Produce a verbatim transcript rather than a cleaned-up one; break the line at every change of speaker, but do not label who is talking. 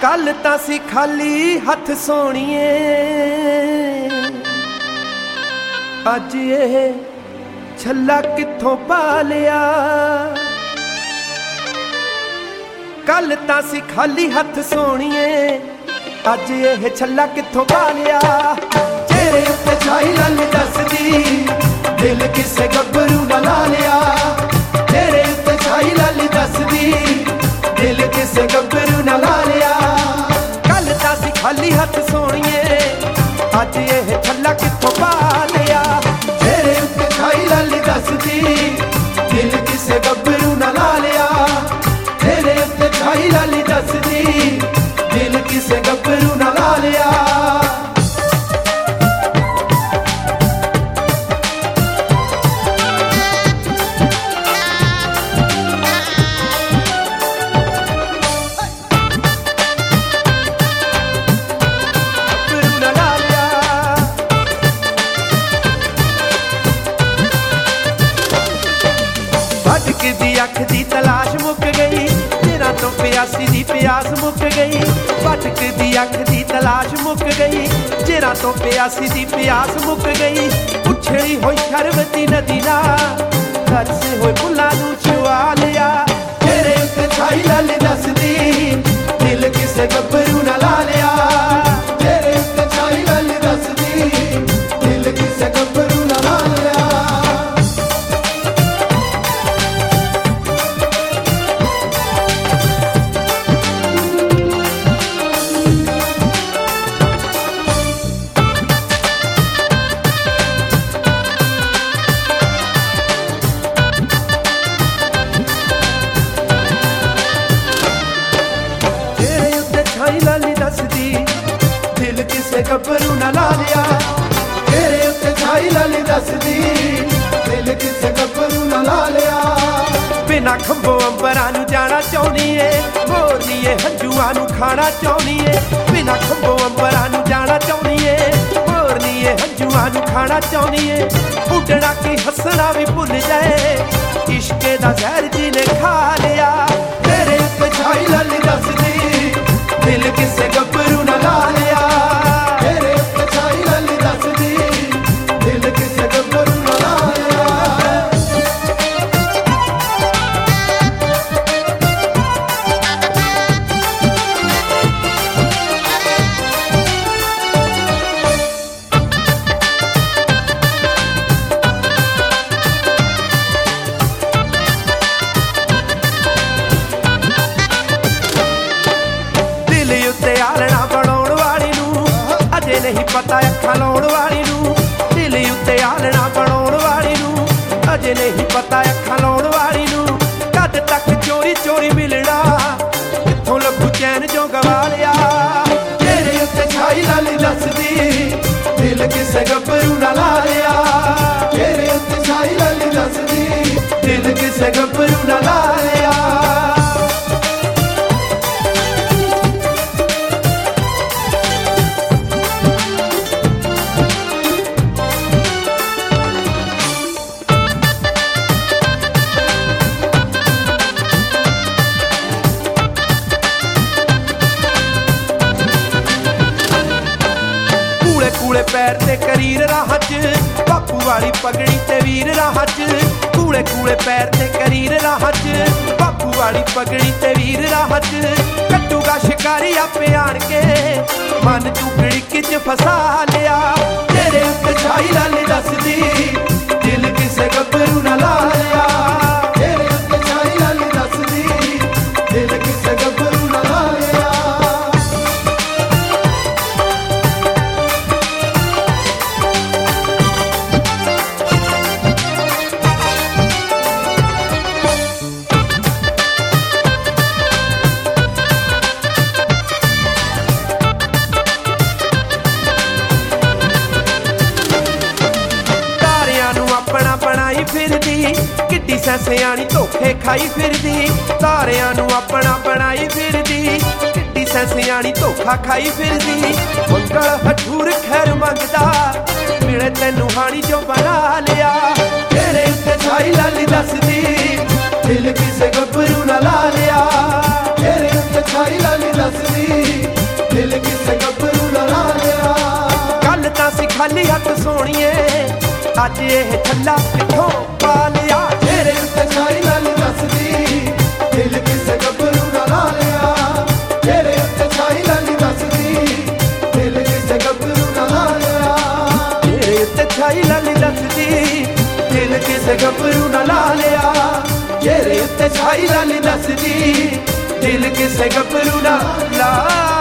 कल तां सी खाली हथ सोणीए, अज ये छल्ला कित्थों पा लिया। कल तां सी खाली हथ सोणीए, अज ये छल्ला कित्थों पा लिया। चेहरे उत्ते छाई लल दसदी, दिल किसे गब्बरू ना ला लिया। चेहरे उत्ते छाई लल दसदी, दिल किसे गब्बरू ना ला लिया। कल तां सी खाली हथ सोणीए, अज ये छल्ला कित्थों पा लिया। चेहरे उत्ते छाई लल दसदी, दिल किसे गब्बरू ना ला लिया। चेहरे उत्ते छाई लल दसदी, दिल किसे गब्बरू ना ला लिया। भटकदी अख दी तलाश मुक गई, तेरा तो प्यासी दी प्यास मुक गई। भटकदी अख दी तलाश मुक गई, तेरा तो प्यासी दी प्यास मुक गई। उछली होई शरबती नदी ना, घर से होए फुल्लां नूं छुआ लिया। तेरे उत्ते छाई लल दसदी, दिल किसे गब्बरू ना ला लिया। तेरे उत्ते छाई लल दसदी, दिल किसे गब्बरू ना ला लिया। दिल किसे गब्बरू ना ला लिया। तेरे उत्ते छाई लल दसदी, दिल किसे गब्बरू ना ला लिया। बिना खंभो अंबरां नूं जाना चाहुंदी ए, मोरनीए हंझूआं नूं खाना चाहुंदी ए। बिना खंभो अंबरां नूं जाना चाहुंदी ए, मोरनीए हंझूआं नूं खाना चाहुंदी ए। उड्डना की हंसना भी भुल जाए, इश्के दा जहर जी ने खा लिया। तेरे उत्ते छाई लल दसदी, दिल किसे गब्बरू ना ला लिया। तेरे उत्ते छाई लल दसदी, दिल किसे गब्बरू ना ला लिया। आलना बनाउण वाली नूं अजे नहीं पता अखां लाउण वाली नूं। दिल उत्ते आलना बनाउण वाली नूं अजे नहीं पता अखां लाउण वाली नूं। कद तक चोरी चोरी मिलना, कित्थों लभू चैन जो गवा लिया। तेरे उत्ते छाई लल दसदी, दिल किसे गब्बरू ना ला लिया। तेरे उत्ते छाई लल दसदी, दिल किसे गब्बरू ना ला लिया। कूले पैर ते करीर राह च, बापू वाली पगड़ी ते वीर राह च। कूले कूले पैर ते करीर राह च, बापू वाली पगड़ी ते वीर राह च। कट्टूगा शिकारी आपे आण के, मन चुकड़ी किच फसा लिया। तेरे उत्ते छाई लल दसदी, दिल किसे गब्बरू ना ला लिया। तेरे उत्ते छाई लल दसदी, दिल किसे गब्बरू ना ला लिया। फिरदी किड्डी सै सियाणी धोखे खाई फिरदी। तारियां नूं अपना बनाई फिरदी, किड्डी सै सियाणी धोखा खाई फिरदी। मंगल हठूर खैर मंगदा, मिले तैनूं हाणी जो बना लिया। तेरे उत्ते छाई लल दसदी, दिल किसे गब्बरू ना ला लिया। तेरे उत्ते छाई लल दसदी, खाली हथ सोनिए अज ये थल्ला किथों पा लिया। तेरे उत्ते छाई लाली दसदी दिल किसे गबरू ना ला लिया। तेरे उत्ते छाई लाली दसदी दिल किसे गबरू ना ला लिया। तेरे उत्ते छाई लाली दसदी दिल किसे गबरू ना ला लिया। तेरे उत्ते छाई लाली दसदी दिल किसे गबरू ना ला